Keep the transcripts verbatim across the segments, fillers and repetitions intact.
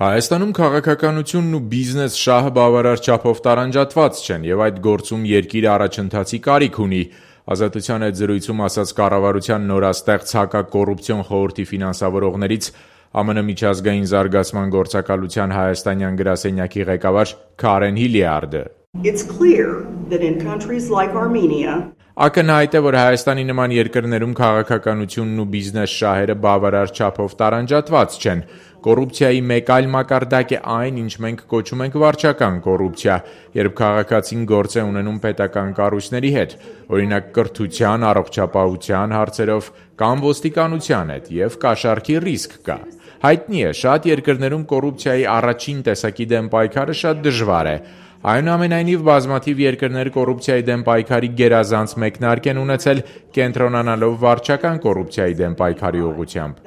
Հայաստանում քաղաքականությունն ու բիզնես շահը բավարար չափով տարանջատված չեն եւ այդ գործում երկիրը առաջընթացի կարիք ունի։ Ազատության հետ զրույցում ասաց կառավարության նորաստեղծ հակակոռուպցիոն խորհրդի ֆինանսավորողներից Ամն միջազգային զարգացման գործակալության հայաստանյան գրասենյակի ղեկավար Քարեն Հիլիարդը։ It's clear that in countries like Armenia Ակնհայտ է, որ Հայաստանի նման երկրներում քաղաքականությունն ու բիզնես շահերը բավարար չափով տարանջատված չեն։ Կոռուպցիայի մեկ այլ մակարդակ է այն, ինչ մենք կոչում ենք վարչական կոռուպցիա, երբ քաղաքացին գործ է ունենում պետական կառույցների հետ, օրինակ կրթության, առողջապահության հարցերով կամ ոստիկանության հետ, եւ կաշառքի ռիսկ կա։ Հայտնի է, շատ երկրներում կոռուպցիայի առաջին տեսակի դեմ պայքարը շատ դժվար է։ Այնուամենայնիվ բազմաթիվ երկրներ կոռուպցիայի դեմ պայքարի գերազանց մեկնարկ են ունեցել կենտրոնանալով վարչական կոռուպցիայի դեմ պայքարի ուղղությամբ։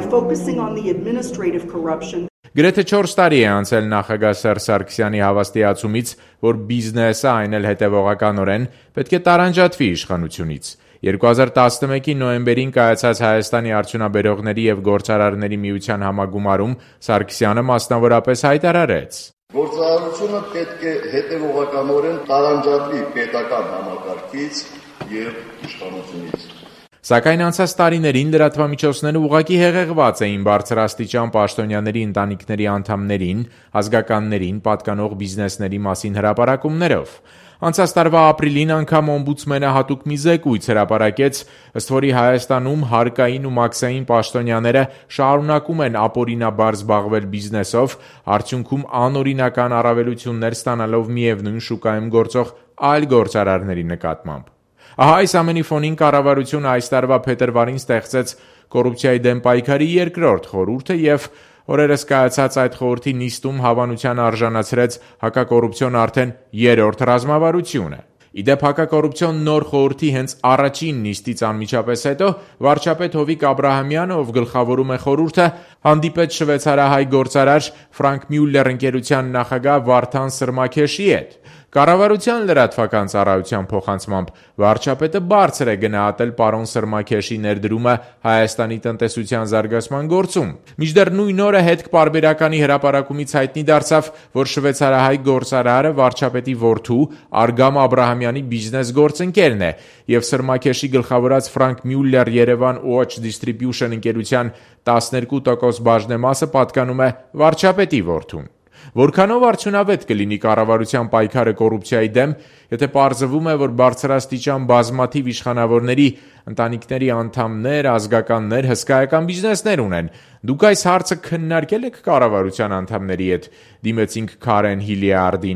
Գրեթե չորս տարի է անցել նախագահ Սերժ Սարգսյանի հավաստիացումից, որ բիզնեսը, այն էլ հետևողականորեն, պետք է տարանջատվի իշխանությունից։ երկու հազար տասնմեկի նոյեմբերին կայացած Հայաստանի արդյունաբերողների եւ գործարարների միության համագումարում Սարգսյանը մասնավորապես հայտարարեց. Գործարարությունը պետք է հետևողականորեն տարանջատվի պետական համակարգից եւ իշխանությունից։ Սակայն անցած տարիներին լրատվամիջոցները ուղղակի հեղեղված էին բարձրաստիճան պաշտոնյաների ընտանիքների անդամներին, ազգականներին պատկանող բիզնեսների մասին հրապարակումներով։ Անցած տարվա ապրիլին անգամ օմբուդսմենը հատուկ մի զեկույց հրապարակեց, ըստ որի Հայաստանում հարկային ու մաքսային պաշտոնյաները շարունակում են ապօրինաբար զբաղվել բիզնեսով, արդյունքում անօրինական առավելություններ ստանալով միևնույն շուկայում գործող այլ գործարարների նկատմամբ։ Ահա այս ամենի ֆոնին կառավարությունը այս տարվա փետրվարին ստեղծեց կոռուպցիայի դեմ պայքարի երկրորդ խորհուրդը եւ օրերս կայացած այդ խորհրդի նիստում հավանության արժանացրեց հակակոռուպցիոն արդեն երրորդ ռազմավարությունը։ Իդեպ հակակոռուպցիոն նոր խորհրդի հենց առաջին նիստից անմիջապես հետո վարչապետ Հովիկ Աբրահամյանը, ով գլխավորում է խորհուրդը, հանդիպեց շվեյցարահայ գործարար Ֆրանկ Մյուլլեր ընկերության նախագահ Վարդան Սրմաքեշի հետ։ Կառավարության լրատվական ծառայության փոխանցմամբ վարչապետը բարձր է գնահատել պարոն Սրմաքեշի ներդրումը Հայաստանի տնտեսության զարգացման գործում։ Մինչդեռ նույն օրը հետք պարբերականի հրապարակումից հայտնի դարձավ, որ շվեյցարահայ գործարարը վարչապետի որդու Արգամ Աբրահամյանի բիզնես գործընկերն է եւ Սրմաքեշի գլխավորած Ֆրանկ Մյուլլեր Երևան Watch Distribution ընկերության տասներկու տոկոս բաժնեմասը պատկանում է վարչապետի որդուն։ Որքանով արդյունավետ կլինի կառավարության պայքարը կոռուպցիայի դեմ, եթե պարզվում է, որ բարձրաստիճան բազմաթիվ իշխանավորների ընտանիքների անդամներ, ազգականներ, հսկայական բիզնեսներ ունեն։ Դուք այս հարցը քննարկել եք կառավարության անդամների հետ, դիմեցինք Քարեն Հիլիարդին։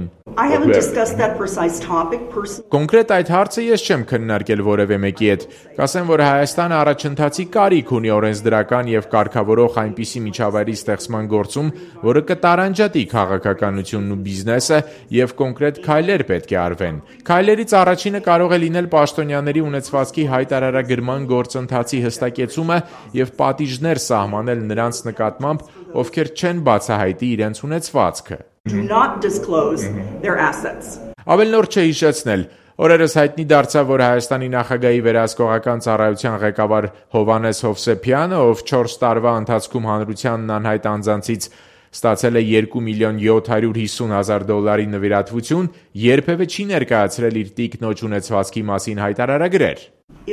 Կոնկրետ այդ հարցը ես չեմ քննարկել որևէ մեկի հետ։ Կասեմ, որ Հայաստանը առաջընթացի կարիք ունի օրենսդրական եւ կարգավորող այնպիսի միջավայրի ստեղծման գործում, որը կտարանջատի քաղաքականությունն ու բիզնեսը եւ կոնկրետ քայլեր պետք է արվեն։ Քայլերից առաջինը կարող է լինել պաշտոնյաների ունեցվածքի հայտարարագրման գործընթացի հստակեցումը եւ պատիժներ սահմանել նրանց նկատմամբ, ովքեր չեն բացահայտի իրենց ունեցվածքը։ Ավելնորդ չէ հիշեցնել, օրերս հայտնի դարձավ, որ Հայաստանի նախագահի վերահսկողական ծառայության ղեկավար Հովհաննես Հովսեփյանը, ով չորս տարվա ընթացքում հանրությանն անհայտ անձանցից ստացել է երկու միլիոն յոթ հարյուր հիսուն հազար դոլարի նվիրատվություն, երբևէ չի ներկայացրել իր տիկնոջ ունեցվածքի մասին հայտարարագրեր։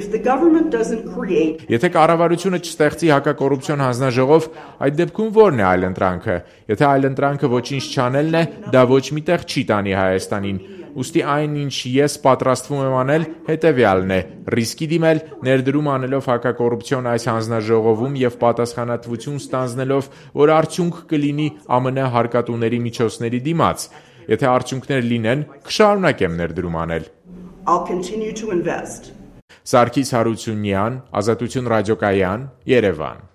Եթե կառավարությունը չստեղծի հակակոռուպցիոն հանձնաժողով, այդ դեպքում ո՞րն է այլընտրանքը։ Եթե այլընտրանքը ոչինչ չանելն է, դա ոչ մի տեղ չի տանի Հայաստանին։ Ուստի այն, ինչ ես պատրաստվում եմ անել, հետևյալն է՝ ռիսկի դիմել, ներդրում անելով հակակոռուպցիոն այս հանձնաժողովում եւ պատասխանատվություն ստանձնելով, որ արդյունք կլինի ԱՄՆ հարկատուների միջոցների դիմաց։ Եթե արդյունքներ լինեն, կշարունակեմ ներդրում անել։ Սարգիս Հարությունյան, Ազատություն ռադիոկայան, Երևան։